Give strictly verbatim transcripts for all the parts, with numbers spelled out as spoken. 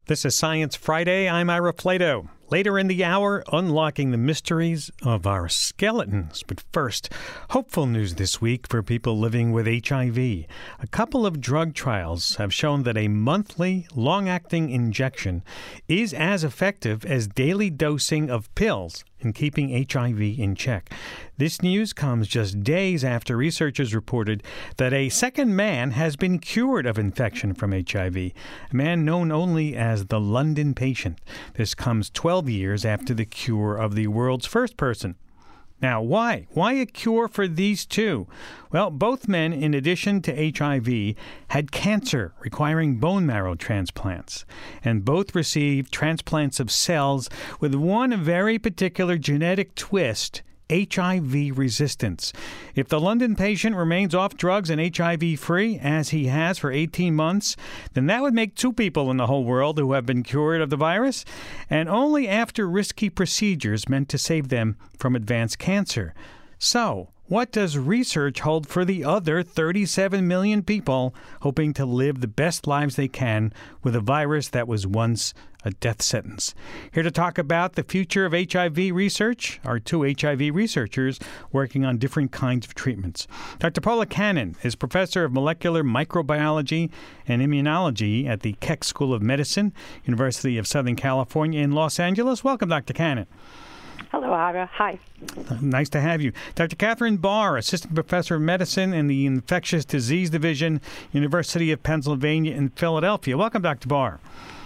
This is Science Friday. I'm Ira Flato. Later in the hour, unlocking the mysteries of our skeletons. But first, hopeful news this week for people living with H I V. A couple of drug trials have shown that a monthly, long-acting injection is as effective as daily dosing of pills in keeping H I V in check. This news comes just days after researchers reported that a second man has been cured of infection from H I V, a man known only as the London patient. This comes twelve years after the cure of the world's first person. Now, why? Why a cure for these two? Well, both men, in addition to H I V, had cancer requiring bone marrow transplants, and both received transplants of cells with one very particular genetic twist: H I V resistance. If the London patient remains off drugs and H I V-free, as he has for eighteen months, then that would make two people in the whole world who have been cured of the virus, and only after risky procedures meant to save them from advanced cancer. So, what does research hold for the other thirty-seven million people hoping to live the best lives they can with a virus that was once a death sentence? Here to talk about the future of H I V research are two H I V researchers working on different kinds of treatments. Doctor Paula Cannon is professor of molecular microbiology and immunology at the Keck School of Medicine, University of Southern California in Los Angeles. Welcome, Doctor Cannon. Hello, Ira. Hi. Nice to have you. Doctor Catherine Barr, Assistant Professor of Medicine in the Infectious Disease Division, University of Pennsylvania in Philadelphia. Welcome, Doctor Barr.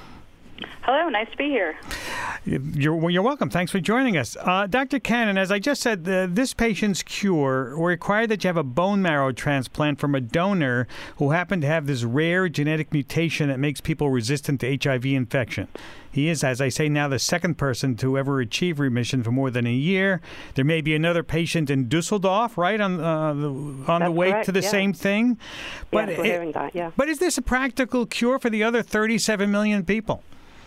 Hello, nice to be here. You're, well, you're welcome. Thanks for joining us. Uh, Doctor Cannon, as I just said, uh, this patient's cure required that you have a bone marrow transplant from a donor who happened to have this rare genetic mutation that makes people resistant to H I V infection. He is, as I say now, the second person to ever achieve remission for more than a year. There may be another patient in Dusseldorf, right, on, uh, the, on That's the way correct, to the yeah. same thing? But yes, we're it, hearing that, yeah. But is this a practical cure for the other thirty-seven million people?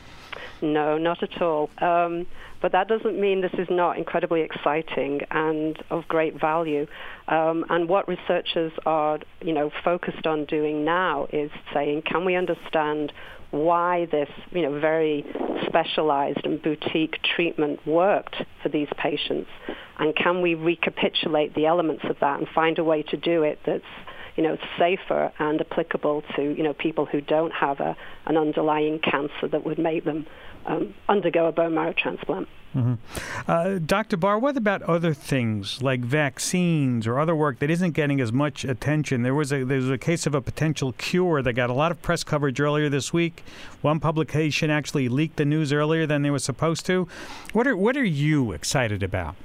No, not at all. Um, but that doesn't mean this is not incredibly exciting and of great value. Um, and what researchers are, you know, focused on doing now is saying, can we understand why this, you know, very specialized and boutique treatment worked for these patients? And can we recapitulate the elements of that and find a way to do it that's, you know, safer and applicable to, you know, people who don't have a, an underlying cancer that would make them um, undergo a bone marrow transplant. Mm-hmm. Uh, Doctor Barr, what about other things like vaccines or other work that isn't getting as much attention? There was a there was a case of a potential cure that got a lot of press coverage earlier this week. One publication actually leaked the news earlier than they were supposed to. What are what are you excited about?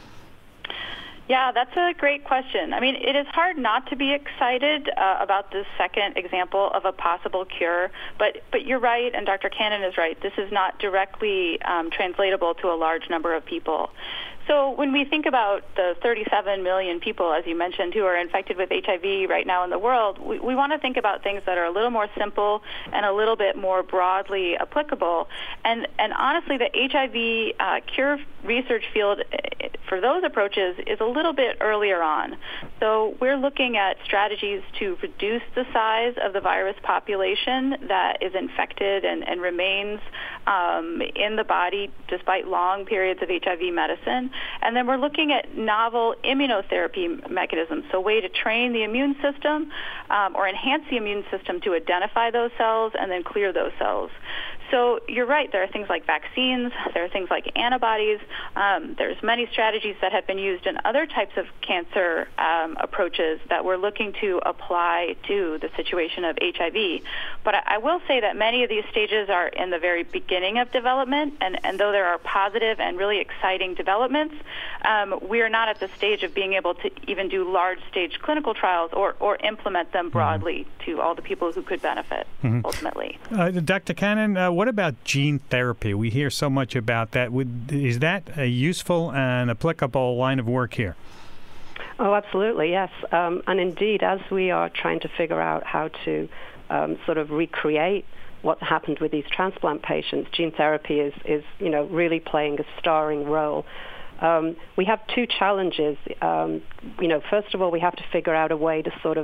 Yeah, that's a great question. I mean, it is hard not to be excited uh, about this second example of a possible cure, but but you're right, and Doctor Cannon is right. This is not directly um, translatable to a large number of people. So when we think about the thirty-seven million people, as you mentioned, who are infected with H I V right now in the world, we, we want to think about things that are a little more simple and a little bit more broadly applicable. And, and honestly, the H I V uh, cure research field for those approaches is a little bit earlier on. So we're looking at strategies to reduce the size of the virus population that is infected and, and remains um, in the body despite long periods of H I V medicine. And then we're looking at novel immunotherapy mechanisms, so a way to train the immune system um, or enhance the immune system to identify those cells and then clear those cells. So you're right, there are things like vaccines, there are things like antibodies, um, there's many strategies that have been used in other types of cancer um, approaches that we're looking to apply to the situation of H I V. But I, I will say that many of these stages are in the very beginning of development, and, and though there are positive and really exciting developments, um, we are not at the stage of being able to even do large-stage clinical trials or, or implement them broadly mm-hmm. to all the people who could benefit, mm-hmm. ultimately. Uh, Doctor Cannon, uh, what about gene therapy? We hear so much about that. Would, is that a useful and applicable line of work here? Oh, absolutely, yes. Um, and indeed, as we are trying to figure out how to um, sort of recreate what happened with these transplant patients, gene therapy is, is you know, really playing a starring role. Um, we have two challenges. Um, you know, first of all, we have to figure out a way to sort of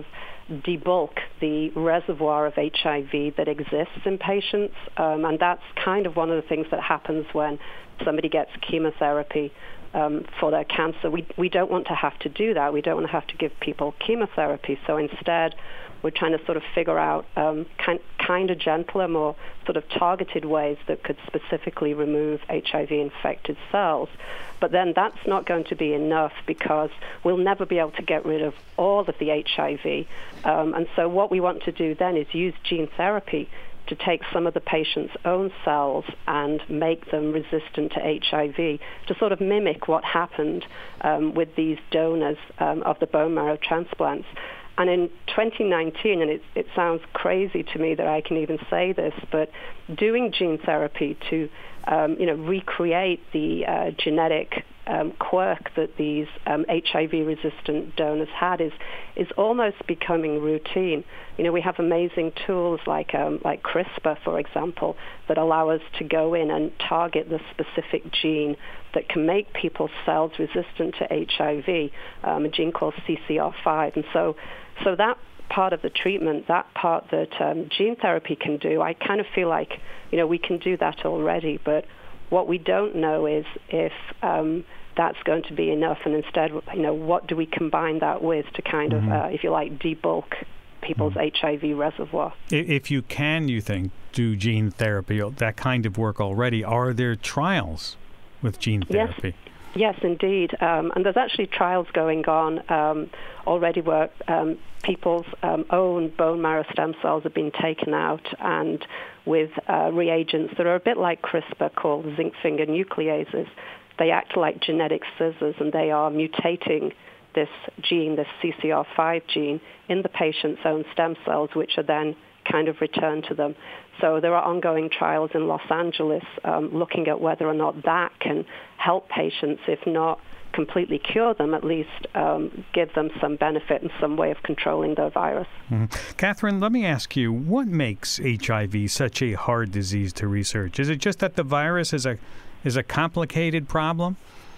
debulk the reservoir of H I V that exists in patients. Um, and that's kind of one of the things that happens when somebody gets chemotherapy um, for their cancer. We, we don't want to have to do that. We don't want to have to give people chemotherapy. So instead, we're trying to sort of figure out um, kind, kind of gentler, more sort of targeted ways that could specifically remove H I V-infected cells. But then that's not going to be enough because we'll never be able to get rid of all of the H I V. Um, and so what we want to do then is use gene therapy to take some of the patient's own cells and make them resistant to H I V, to sort of mimic what happened um, with these donors um, of the bone marrow transplants. And in twenty nineteen, and it, it sounds crazy to me that I can even say this, but doing gene therapy to, um, you know, recreate the uh, genetic um, quirk that these um, H I V-resistant donors had is is almost becoming routine. You know, we have amazing tools like um, like CRISPR, for example, that allow us to go in and target the specific gene that can make people's cells resistant to H I V, um, a gene called C C R five. And so, so that part of the treatment, that part that um, gene therapy can do, I kind of feel like, you know, we can do that already. But what we don't know is if um, that's going to be enough, and instead, you know, what do we combine that with to kind mm-hmm. of, uh, if you like, debulk people's mm-hmm. H I V reservoir. If you can, you think, do gene therapy, that kind of work already, are there trials with gene therapy? Yes. Yes, indeed. Um, and there's actually trials going on um, already where um, people's um, own bone marrow stem cells have been taken out and with uh, reagents that are a bit like CRISPR called zinc finger nucleases. They act like genetic scissors, and they are mutating this gene, this C C R five gene, in the patient's own stem cells, which are then kind of returned to them. So there are ongoing trials in Los Angeles um, looking at whether or not that can help patients, if not completely cure them, at least um, give them some benefit and some way of controlling their virus. Mm-hmm. Catherine, let me ask you, what makes H I V such a hard disease to research? Is it just that the virus is a is a complicated problem?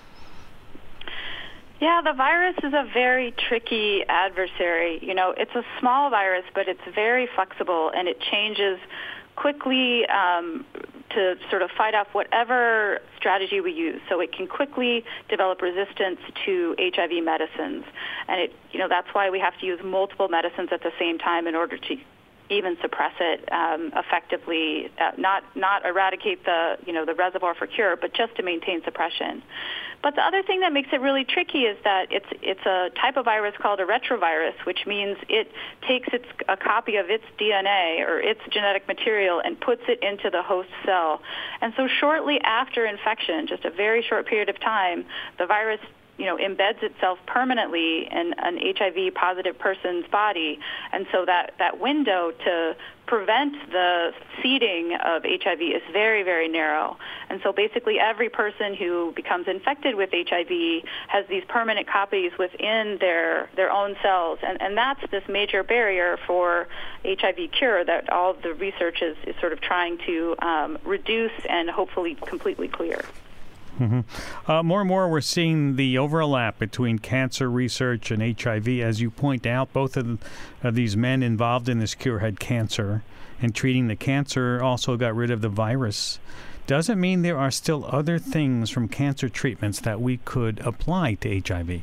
Yeah, the virus is a very tricky adversary. You know, it's a small virus, but it's very flexible, and it changes quickly um, to sort of fight off whatever strategy we use. So it can quickly develop resistance to H I V medicines. And, it, you know, that's why we have to use multiple medicines at the same time in order to even suppress it um, effectively, uh, not not eradicate the you know the reservoir for cure, but just to maintain suppression. But the other thing that makes it really tricky is that it's it's a type of virus called a retrovirus, which means it takes its a copy of its D N A or its genetic material and puts it into the host cell. And so shortly after infection, just a very short period of time, the virus you know, embeds itself permanently in an H I V-positive person's body. And so that, that window to prevent the seeding of H I V is very, very narrow. And so basically every person who becomes infected with H I V has these permanent copies within their, their own cells. And, and that's this major barrier for H I V cure that all of the research is, is sort of trying to um, reduce and hopefully completely clear. Mm-hmm. Uh, more and more we're seeing the overlap between cancer research and H I V. As you point out, both of, of these men involved in this cure had cancer, and treating the cancer also got rid of the virus. Does it mean there are still other things from cancer treatments that we could apply to H I V?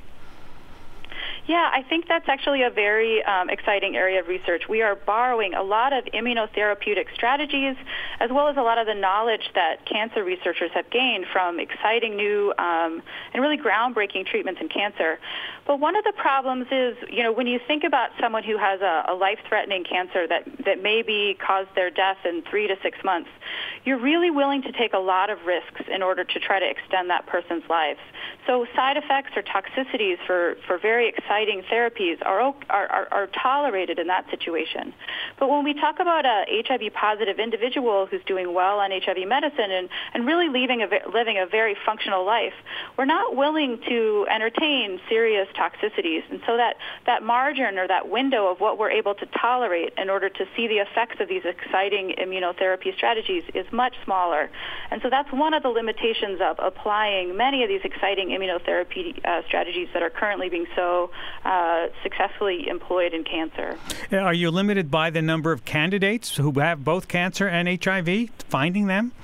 Yeah, I think that's actually a very um, exciting area of research. We are borrowing a lot of immunotherapeutic strategies as well as a lot of the knowledge that cancer researchers have gained from exciting new um, and really groundbreaking treatments in cancer. But one of the problems is, you know, when you think about someone who has a, a life-threatening cancer that, that maybe caused their death in three to six months, you're really willing to take a lot of risks in order to try to extend that person's life. So side effects or toxicities for, for very exciting therapies are, are, are, are tolerated in that situation. But when we talk about a H I V-positive individual who's doing well on H I V medicine and, and really living a, living a very functional life, we're not willing to entertain serious toxicities. And so that, that margin or that window of what we're able to tolerate in order to see the effects of these exciting immunotherapy strategies is much smaller. And so that's one of the limitations of applying many of these exciting immunotherapy uh, strategies that are currently being so uh, successfully employed in cancer. Are you limited by the number of candidates who have both cancer and H I V, finding them?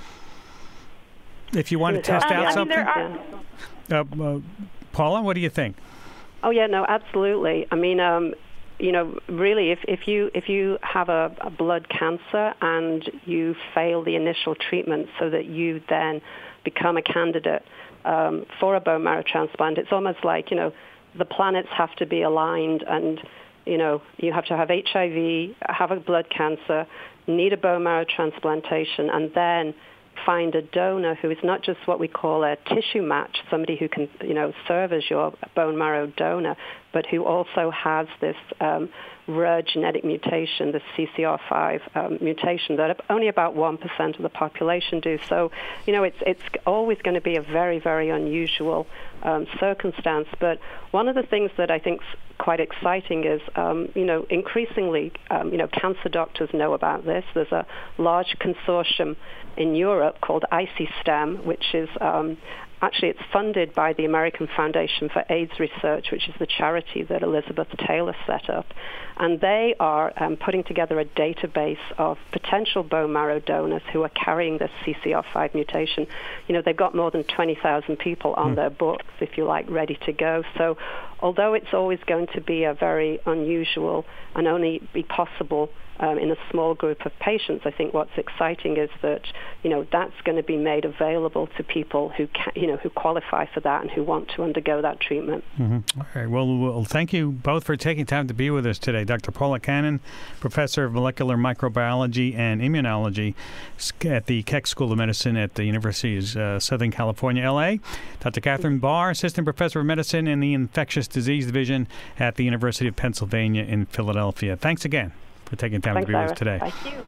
If you want to test um, out I something? mean, there are, uh, uh, Paula, what do you think? Oh, yeah, no, absolutely. I mean, um, you know, really, if, if you if you have a, a blood cancer and you fail the initial treatment so that you then become a candidate um, for a bone marrow transplant, it's almost like, you know, the planets have to be aligned, and, you know, you have to have H I V, have a blood cancer, need a bone marrow transplantation, and then find a donor who is not just what we call a tissue match, somebody who can, you know, serve as your bone marrow donor, but who also has this um, rare genetic mutation, the C C R five um, mutation that only about one percent of the population do. So, you know, it's it's always going to be a very, very unusual um, circumstance. But one of the things that I think is quite exciting is, um, you know, increasingly, um, you know, cancer doctors know about this. There's a large consortium in Europe called I C STEM, which is um, actually it's funded by the American Foundation for AIDS Research, which is the charity that Elizabeth Taylor set up. And they are um, putting together a database of potential bone marrow donors who are carrying this C C R five mutation. You know, they've got more than twenty thousand people on mm. their books, if you like, ready to go. So although it's always going to be a very unusual and only be possible Um, in a small group of patients, I think what's exciting is that, you know, that's going to be made available to people who, ca- you know, who qualify for that and who want to undergo that treatment. Mm-hmm. All right. Well, well, thank you both for taking time to be with us today. Doctor Paula Cannon, Professor of Molecular Microbiology and Immunology at the Keck School of Medicine at the University of uh, Southern California, L A. Doctor Catherine Barr, Assistant Professor of Medicine in the Infectious Disease Division at the University of Pennsylvania in Philadelphia. Thanks again for taking time Thanks, to be with Ira. us today. Thank you.